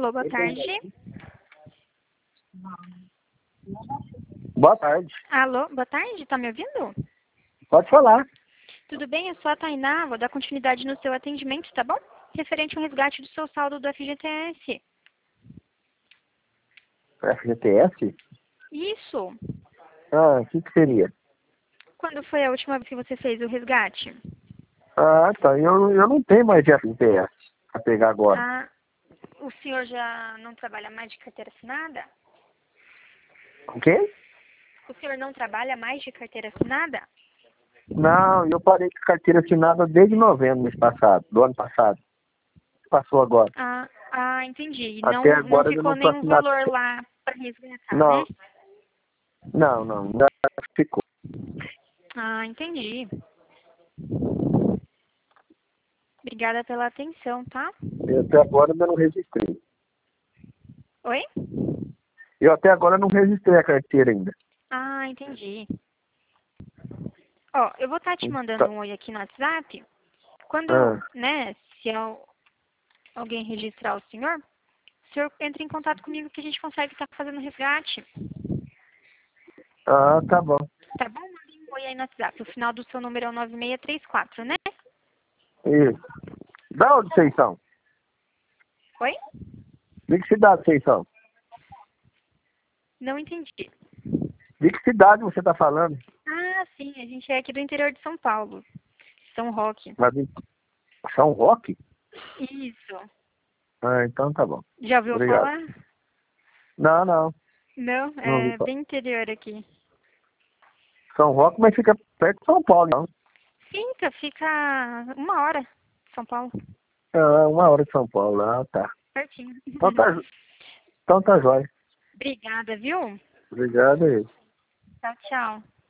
Alô, boa tarde. Boa tarde. Alô, boa tarde, tá me ouvindo? Pode falar. Tudo bem? Eu sou a Tainá, vou dar continuidade no seu atendimento, tá bom? Referente ao resgate do seu saldo do FGTS. FGTS? Isso. O que seria? Quando foi a última vez que você fez o resgate? Tá. Eu não tenho mais de FGTS a pegar agora. Ah, o senhor já não trabalha mais de carteira assinada? O quê? O senhor não trabalha mais de carteira assinada? Não, eu parei com carteira assinada desde novembro do ano passado. Passou agora. Entendi. E Até não agora eu ficou não tô nenhum assinado. valor lá para resgatar, Não, né? não, ainda ficou. Entendi. Obrigada pela atenção, tá? Eu até agora ainda não registrei. Oi? Eu até agora não registrei a carteira ainda. Entendi. Ó, eu vou estar te mandando um oi aqui no WhatsApp. Quando, né, se alguém registrar o senhor entra em contato comigo que a gente consegue estar fazendo o resgate. Tá bom. Tá bom? Mande um oi aí no WhatsApp. O final do seu número é o 9634, né? Isso. Da onde vocês são? Oi? De que cidade vocês são? Não entendi. De que cidade você está falando? Sim, a gente é aqui do interior de São Paulo. São Roque. Mas em São Roque? Isso. Então tá bom. Já ouviu Obrigado. falar? Não, Não, não ouvi é falar. bem interior aqui. São Roque, mas fica perto de São Paulo, não. Fica 1 hora de São Paulo. 1 hora de São Paulo. Tá. Pertinho. Então tá jóia. Obrigada, viu? Obrigado aí. Tchau, tchau.